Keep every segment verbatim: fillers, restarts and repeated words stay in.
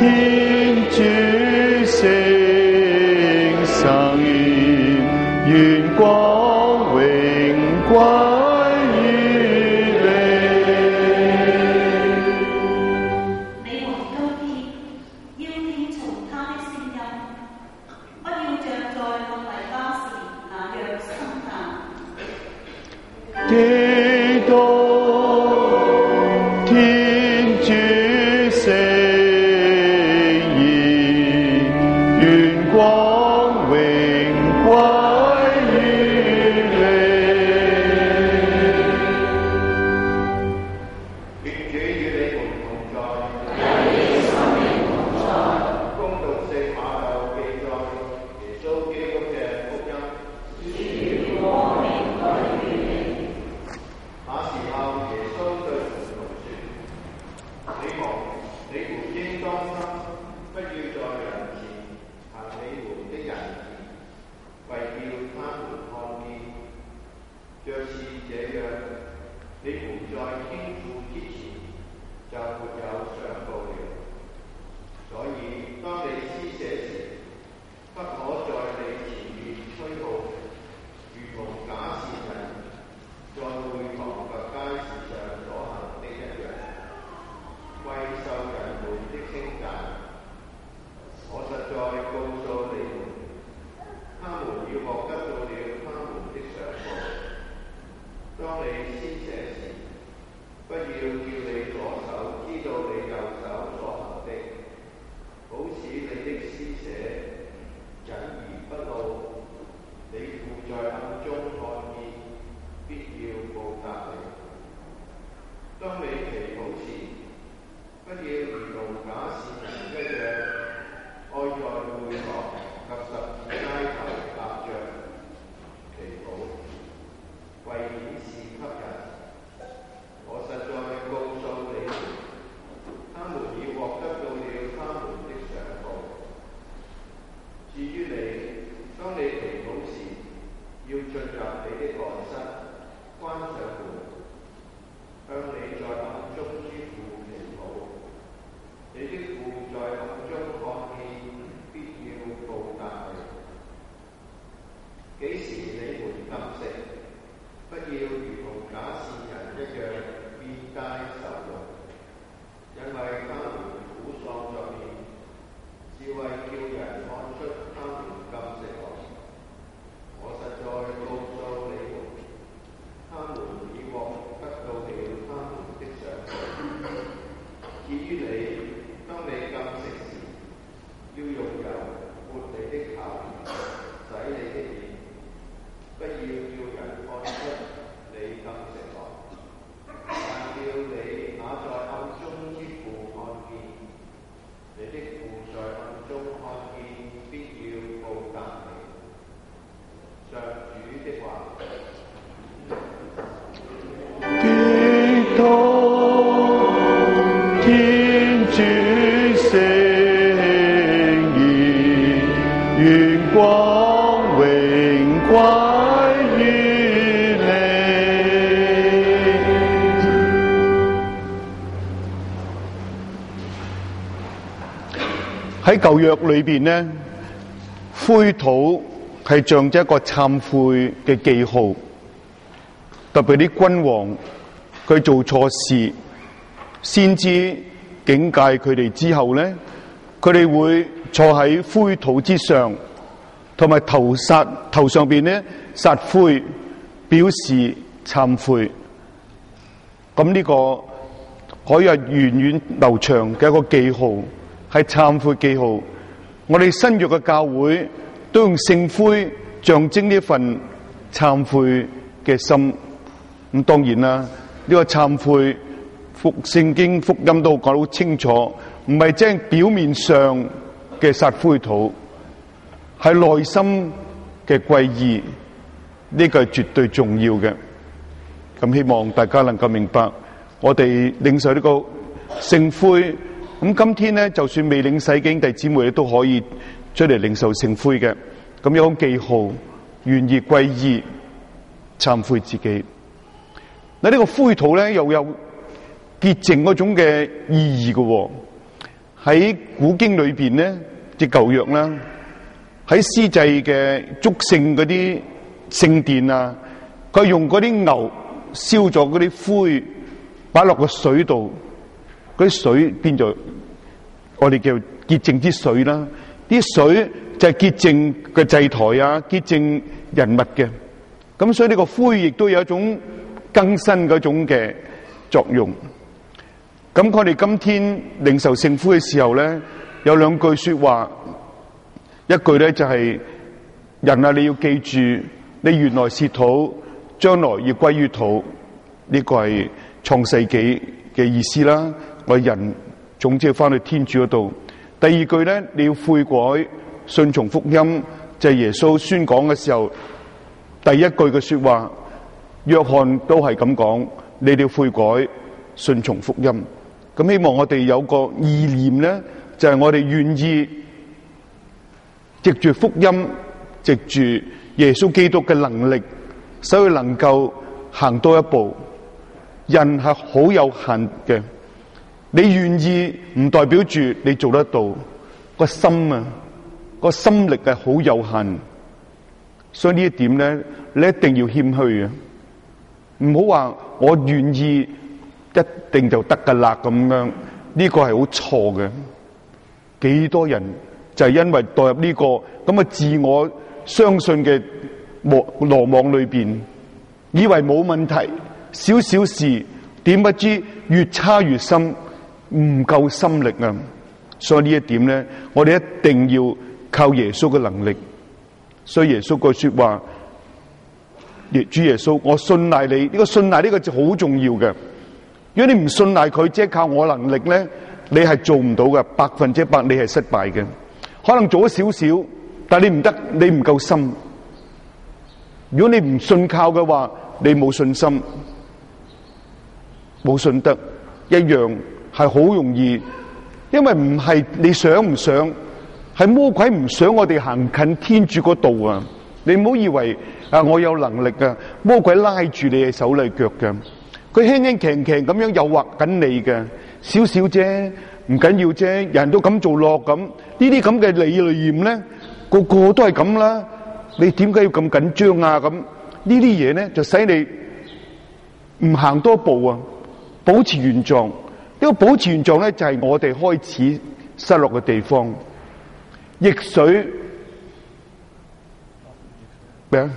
天主聖神，願光榮歸於你。 你們高天，要聽從他的聲音，不要像在莫迪加時那樣心淡。 基督，天主聖言，願光榮歸於你。 願主與你們同在，與你心靈同在。恭讀聖馬竇記載耶穌基督嘅福音。願光榮歸於你。那時候，耶穌對門徒說：你們你們應當心，不要在人前行你們的仁義，為叫他們看見。若是這樣，你們在天父之前就沒有賞報了。所以，當你施捨時，不可在你前面吹號，如同假善人在會堂及街市上所行的一樣，為受人們的稱讚。我實在告訴你們，他們要獲得到了他們的賞報。當你施捨時，不要叫你左手知道你右手所行的，好使你的施捨隱而不露，你父在暗中看見，必要報答你。當你祈禱時，不要如同假善人一樣，愛在會堂及十字街頭立着祈禱，為顯示給人。我實在告訴你們，他們已獲得到了他們的賞報。至於你，當你祈禱時，要進入你的內室，關上門，向你在暗中之父祈禱。你的父在暗中看見，必要報答你。幾時你們禁食，不要如同假善人一樣面帶愁容，因為他們苦喪作孽，是為叫人看出他們禁食來。我實在告訴你們，他們已獲得到了他們的賞報。至於你，當你禁食時，要用油抹你的頭，洗你的臉，不要叫人看出你禁食來，但叫你那在暗中之父看見。你的父在暗中看見，必要報答你。上主的話。 基督，天主聖言，願光榮歸於你。喺舊約裏邊呢，灰土係象徵一個懺悔嘅記號，特別啲君王佢做錯事，先知警戒佢哋之後咧，佢哋會坐喺灰土之上，同埋頭撒頭上邊咧撒灰，表示懺悔。咁呢個可以係源遠流長嘅一個記號，係懺悔記號。我哋新約嘅教會都用聖灰象徵呢份懺悔嘅心。咁當然啦，呢、這個懺悔福聖經福音都講得好清楚，唔係即係表面上嘅撒灰土，係內心嘅歸依，呢、這個係絕對重要嘅。咁希望大家能夠明白，我哋領受呢個聖灰。咁今天咧，就算未領洗經弟姊妹都可以出嚟領受聖灰嘅。咁有記號，願意歸依，懺悔自己。嗱，呢個灰土咧又有潔淨嗰種嘅意義嘅， 喺古經裏邊咧，即舊約啦，喺司祭嘅祝聖嗰啲聖殿啊，佢用嗰啲牛燒咗嗰啲灰，擺落個水度，嗰啲水變咗我哋叫潔淨之水啦。啲水就係潔淨嘅祭台啊，潔淨人物嘅。咁所以呢個灰亦都有一種更新嗰種嘅作用。咁我哋今天領受聖灰嘅時候咧，有兩句說話，一句咧就係、是、人啊，你要記住，你原來是土，將來要歸於土。呢、這個係創世紀嘅意思啦。我人總之要翻去天主嗰度。第二句咧，你要悔改，順從福音，就係、是、耶穌宣講嘅時候第一句嘅說話。約翰都係咁講，你哋要悔改，順從福音。咁希望我哋有個意念咧，就係、是、我哋願意藉住福音，藉住耶穌基督嘅能力，使佢能夠行多一步。人係好有限嘅，你願意唔代表住你做得到。個心啊，個心力係好有限，所以呢一點咧，你一定要謙虛啊！唔好話我願意一定就得噶啦咁樣，呢個係好錯嘅。幾多人就係因為墮入呢個咁嘅自我相信嘅羅網裏邊，以為冇問題，少少事，點不知越差越深，唔夠心力啊！所以呢一點咧，我哋一定要靠耶穌嘅能力。所以耶穌個說話，主耶穌，我信賴你。呢個信賴呢個就好重要嘅。如果你唔信賴佢，即係靠我能力咧，你係做唔到嘅，百分之一百你係失敗嘅。可能做咗少少，但係你唔得，你唔夠心。如果你唔信靠嘅話，你冇信心，冇信德，一樣係好容易。因為唔係你想唔想，係魔鬼唔想我哋行近天主嗰度啊！你唔好以為啊，我有能力啊，魔鬼拉住你嘅手嚟腳嘅，佢輕輕騎騎咁樣誘惑緊你嘅，少少啫，唔緊要啫，人都咁做落咁，呢啲咁嘅理念咧，個個都係咁啦，你點解要咁緊張啊？咁呢啲嘢咧，就使你唔行多步啊，保持原狀。呢個保持原狀咧，就係我哋開始失落嘅地方。逆水咩啊？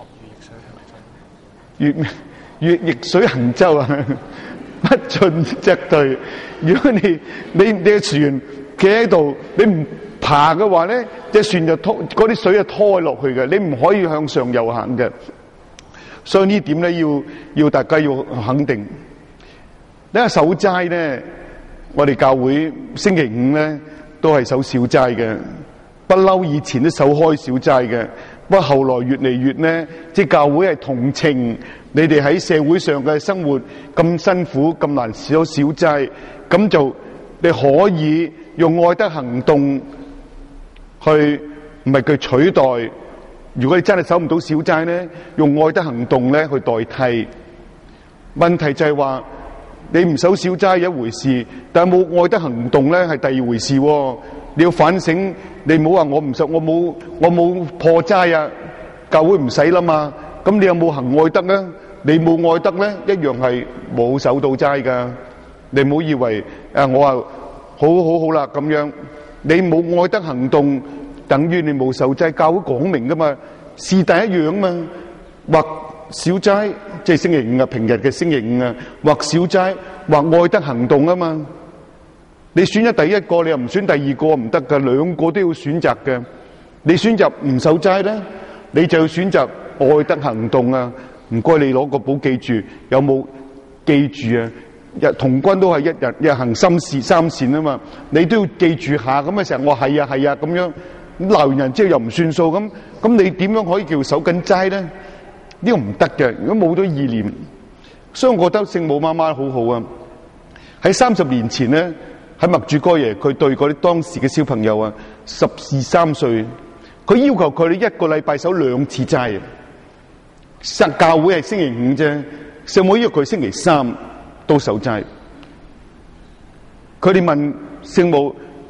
越越逆水行舟啊，不進則退。如果你你你嘅船企喺度，你唔爬嘅話咧，隻船就拖，嗰啲水就拖落去嘅。你唔可以向上游行嘅。所以呢點咧，要要大家要肯定。呢個守齋咧，我哋教會星期五咧都係守小齋嘅，不嬲以前都守開小齋嘅，不過後來越嚟越咧，即係教會係同情你哋喺社會上嘅生活咁辛苦咁難守小齋，咁就你可以用愛德行動去，唔係佢取代。如果你真係守唔到小齋咧，用愛德行動咧去代替。問題就係話，你唔守小齋一回事，但係冇愛德行動咧係第二回事。你要反省，你唔好話我唔守，我冇我冇破齋啊，教會唔使啦嘛。咁你有冇行愛德咧？你冇愛德咧，一樣係冇守到齋噶。你唔好以為誒我話好好好啦咁樣，你冇愛德行動，等於你冇守齋。教會講明噶嘛，是但一樣嘛，或小齋即係星期五啊，平日嘅星期五啊，或小齋或愛德行動啊嘛。你選咗第一個，你又唔選第二個唔得噶，兩個都要選擇嘅。你選擇唔守齋咧，你就要選擇愛德行動啊。唔該，你攞個簿記住，有冇記住啊？日童軍都係一日日行三善三善啊嘛，你都要記住下。咁嘅時候我係啊係啊咁樣鬧完人之後又唔算數，咁咁你點樣可以叫守緊齋咧？呢個唔得嘅，如果冇咗意念。所以我覺得聖母媽媽好好啊。喺三十年前咧，喺默主哥耶，佢對嗰啲當時嘅小朋友啊，十二三歲，佢要求佢哋一個禮拜守兩次齋啊。實教會係星期五啫，聖母要佢星期三都守齋。佢哋問聖母：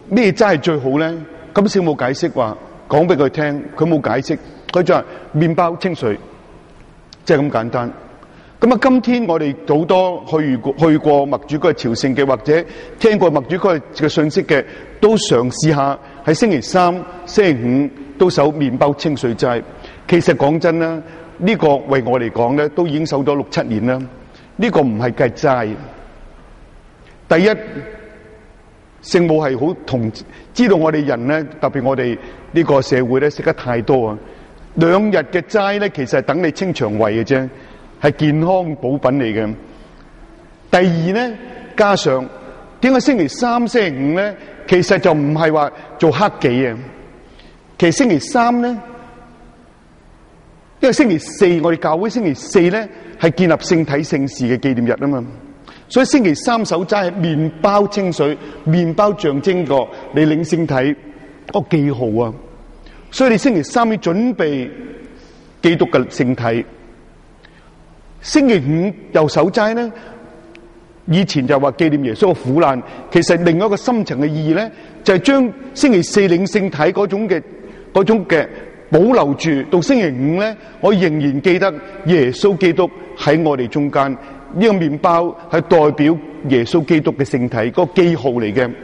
咩齋係最好咧？咁聖母解釋話，講俾佢聽，佢冇解釋，佢就話麵包清水，即係咁簡單。咁啊，今天我哋好多去過去過默主哥嘅朝聖嘅，或者聽過默主哥嘅信息嘅，都嘗試下喺星期三、星期五都守麵包清水齋。其實講真啦，呢個為我嚟講咧，都已經守咗六七年啦。呢個唔係計齋。第一，聖母係好同知道我哋人咧，特別我哋呢個社會咧食得太多啊。兩日嘅齋咧，其實係等你清腸胃嘅啫。係健康補品嚟嘅。第二咧，加上點解星期三、星期五咧，其實就唔係話做黑記啊。其實星期三咧，因為星期四我哋教會星期四咧係建立聖體聖事嘅紀念日啊嘛，所以星期三守齋係麵包清水，麵包象徵個你領聖體個記號啊。所以你星期三要準備基督嘅聖體。星期五又守齋咧，以前就話紀念耶穌嘅苦難，其實另外一個深層嘅意義咧，就係將星期四領聖體嗰種嘅嗰種嘅保留住，到星期五咧，我仍然記得耶穌基督喺我哋中間，呢個麵包係代表耶穌基督嘅聖體，嗰個記號嚟嘅。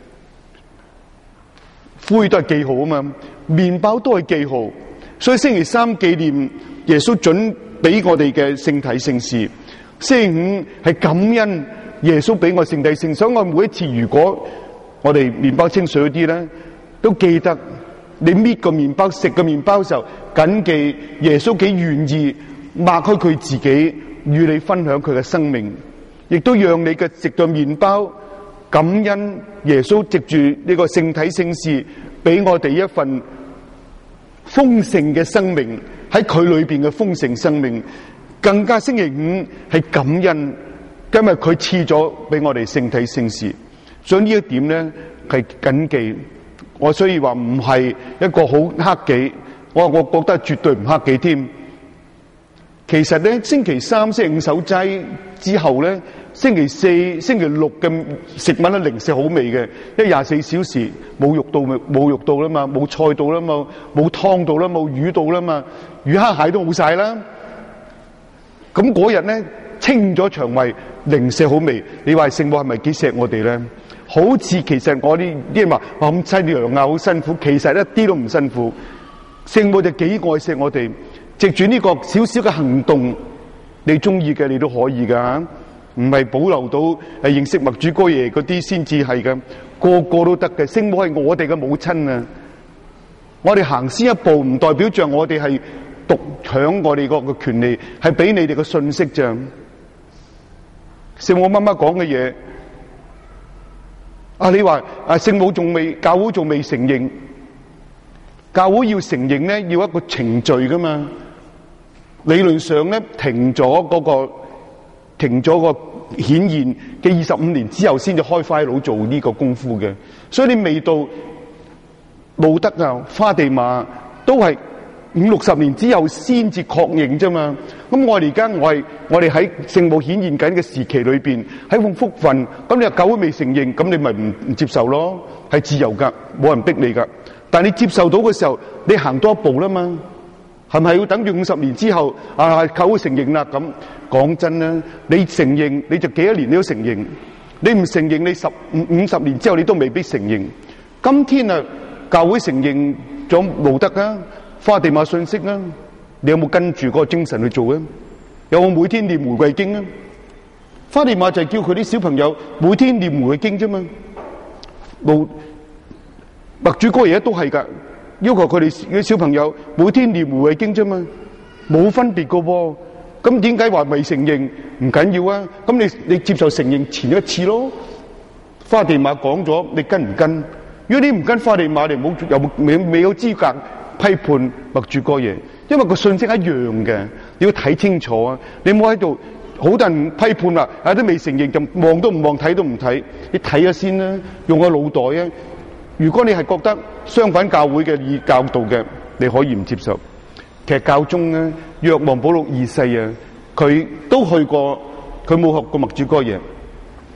灰都係記號啊嘛，麵包都係記號，所以星期三紀念耶穌準俾我哋嘅聖體聖事，星期五係感恩耶穌俾我聖體聖事。所以我每一次如果我哋麵包清水嗰啲咧，都記得你搣個麵包食個麵包嘅時候，謹記耶穌幾願意擘開佢自己與你分享佢嘅生命，亦都讓你嘅食到麵包感恩耶穌藉住呢個聖體聖事俾我哋一份豐盛嘅生命，喺佢裏邊嘅豐盛生命。更加星期五係感恩，今日佢賜咗俾我哋聖體聖事，所以呢一點咧係謹記。我所以話唔係一個好克己，我我覺得絕對唔克己添。其實咧，星期三、星期五守齋之後咧，星期四、星期六嘅食物咧，零食好味嘅，因為廿四小時冇肉到咪冇肉到啦嘛，冇菜到啦嘛，冇湯到啦，冇魚到啦嘛，魚蝦蟹都冇晒啦。咁嗰日咧清咗腸胃，零舍好味。你話聖母係咪幾錫我哋咧？好似其實我啲啲人話咁淒涼啊，好辛苦，其實一啲都唔辛苦。聖母就幾愛錫我哋，藉住呢個少少嘅行動，你中意嘅你都可以噶，唔係保留到誒認識默主哥爺嗰啲先至係嘅，個個都得嘅。聖母係我哋嘅母親啊！我哋行先一步，唔代表着我哋係獨享我哋個個權利，係俾你哋嘅信息啫。聖母媽媽講嘅嘢，啊你話啊聖母仲未，教會仲未承認，教會要承認咧，要一個程序噶嘛。理論上咧，停咗嗰個停咗個顯現嘅二十五年之後，先至開花佬做呢個功夫嘅。所以你未到路德啊、花地瑪都係五六十年之後先至確認啫嘛。咁我哋而家我係我哋喺聖母顯現緊嘅時期裏邊，喺份福分，咁你教會未承認，咁你咪唔唔接受咯？係自由噶，冇人逼你噶。但係你接受到嘅時候，你行多一步啦嘛。係咪要等住五十年之後啊？教會承認啦？咁講真啦，你承認你就幾多年你都承認，你唔承認你十五五十年之後你都未必承認。今天啊，教會承認咗路德啊、花地瑪信息啊，你有冇跟住嗰個精神去做啊？有冇每天念玫瑰經啊？花地瑪就係叫佢啲小朋友每天念玫瑰經啫嘛。路默主哥爺都係噶。要求佢哋啲小朋友每天念玫瑰經啫嘛，冇分別噶喎。咁點解話未承認？唔緊要啊。咁你你接受承認前一次咯。花地瑪講咗，你跟唔跟？如果你唔跟花地瑪，你冇有未未有資格批判默主哥爺，因為個信息一樣嘅，你要睇清楚啊。你冇喺度好多人批判啦，啊都未承認就望都唔望，睇都唔睇，你睇下先啦，用個腦袋啊。如果你係覺得相反教會嘅意教導嘅，你可以唔接受。其實教宗咧，若望保祿二世啊，佢都去過，佢冇學過默主哥爺，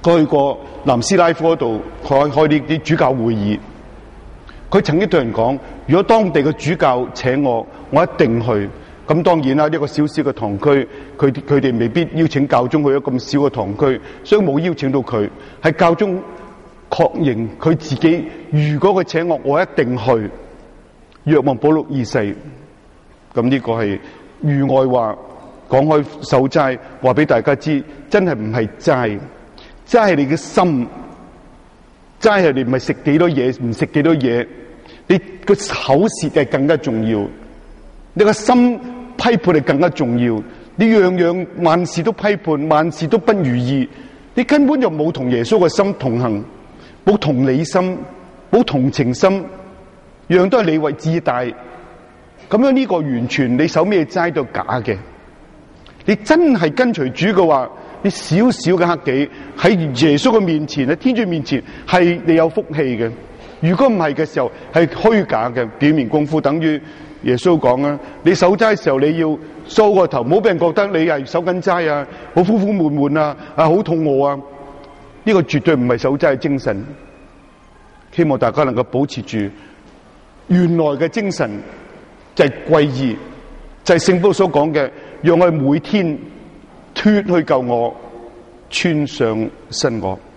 佢去過南斯拉夫嗰度開開啲啲主教會議，佢曾經對人講：如果當地嘅主教請我，我一定去。咁當然啦，一個小小嘅堂區，佢佢哋未必邀請教宗去一個咁小嘅堂區，所以冇邀請到佢。係教宗確認佢自己，如果佢請我，我一定去。若望保祿二世，咁呢個係御外話，講開守齋，話俾大家知，真係唔係齋，齋係你嘅心，齋係你唔係食幾多嘢，唔食幾多嘢，你個口舌係更加重要。你個心批判係更加重要，你樣樣萬事都批判，萬事都不如意，你根本就冇同耶穌嘅心同行，冇同理心，冇同情心，樣都係你為自大，咁樣呢個完全你守咩齋都假嘅。你真係跟隨主嘅話，你少少嘅克己喺耶穌嘅面前，喺天主面前係你有福氣嘅。如果唔係嘅時候，係虛假嘅表面功夫，等於耶穌講啊，你守齋嘅時候你要梳個頭，唔好俾人覺得你係守緊齋啊，好苦苦悶悶啊，啊好肚餓啊，呢個絕對唔係守齋嘅精神。希望大家能夠保持住原來嘅精神，就係歸義，就係聖保祿所講嘅，讓我哋每天脫去舊我，穿上新我。